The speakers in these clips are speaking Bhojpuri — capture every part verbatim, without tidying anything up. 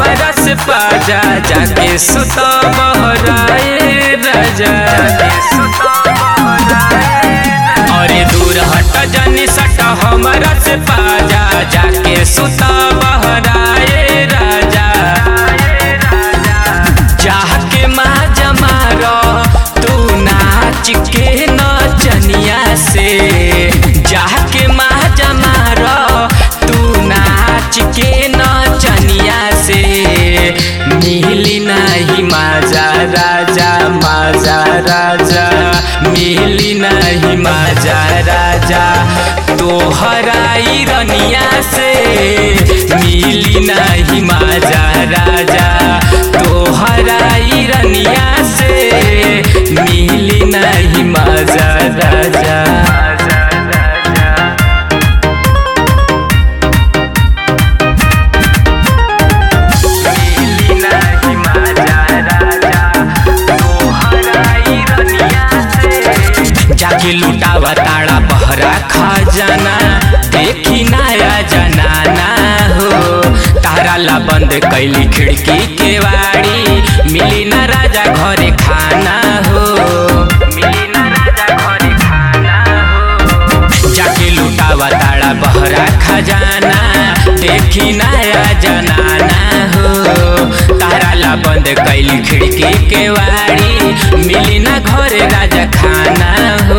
हमरा से पाजा जाके सुता बहराए राजा। अरे दूर हट जनी सट हमरा से पाजा जाके सुता बहराए राजा। जाके माजा मारो तू नाच के नचनिया से, जाके माजा मारो तू नाच के नचनिया से। मिली नहीं माजा राजा माजा राजा, मिली नहीं माजा राजा तोहरा रनिया से। मिली नहीं माजा राजा तोहरा रनिया से, मिली नहीं माजा राजा। जाके लुटावा ताड़ा बहरा खजाना, देखी नया जनाना हो। तारा ला बंद कैली खिड़की के वाड़ी, मिली ना राजा घरे खाना हो, मिली ना राजा घरे खाना हो। जाके लुटावा ताड़ा बहरा खजाना, देखी नया जनाना हो। तारा ला बंद कैली खिड़की के वाड़ी, मिली ना घरे राजा खाना हो।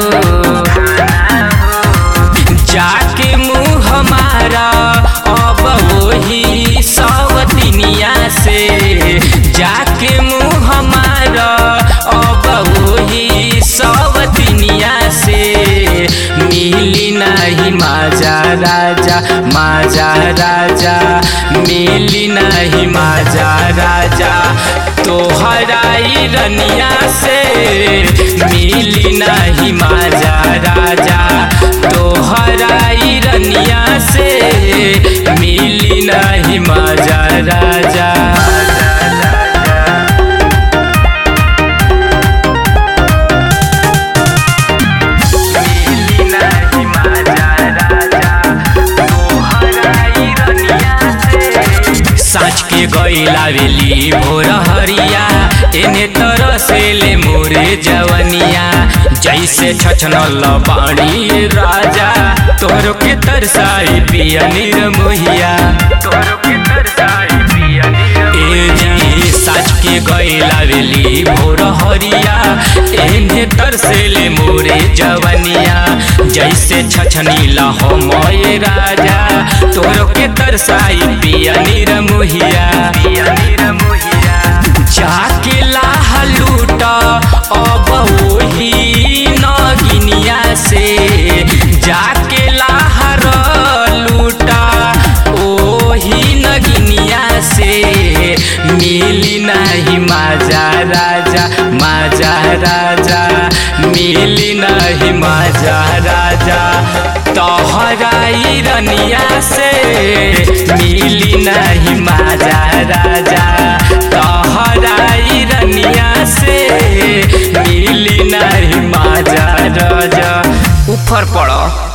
जाके मुँह हमारा अब वही सवतिनिया से, जाके मुँह हमारा अब वही सवतिनिया से। मिली नहीं माजा राजा माजा राजा, मिली नहीं माजा राजा तोहरा रनिया से। मिली नहीं माजा राजा तोहरा रनिया से, मिली नहीं माजा राजा। साँच के गईला वेली भोर हरिया, एने तरह से ले मोरे जवनिया। जैसे छछनल बाणी राजा तोहरो के तरसाई पिया निर्मोहिया, तोहरो के तरसाई पिया निर्मोहिया। साँच के गईला वेली भोर हरिया, एने तरसे ले मोरे जवनिया। जैसे छछनीला हो मोए राजा तोहरो के तरसाई पिया निर्मोहिया, पिया निर्मोहिया। जाके लाह लूटा अब वही नगिनिया से, जाके लाहर लूटा ओही नगिनिया से। मिली नहीं माजा राजा माजा राजा, मिली नहीं माजा राजा तोहरा रनिया से। मिली नहीं माजा राजा तोहरा रनिया से, मिली नहीं माजा राजा। ऊपर पड़ो।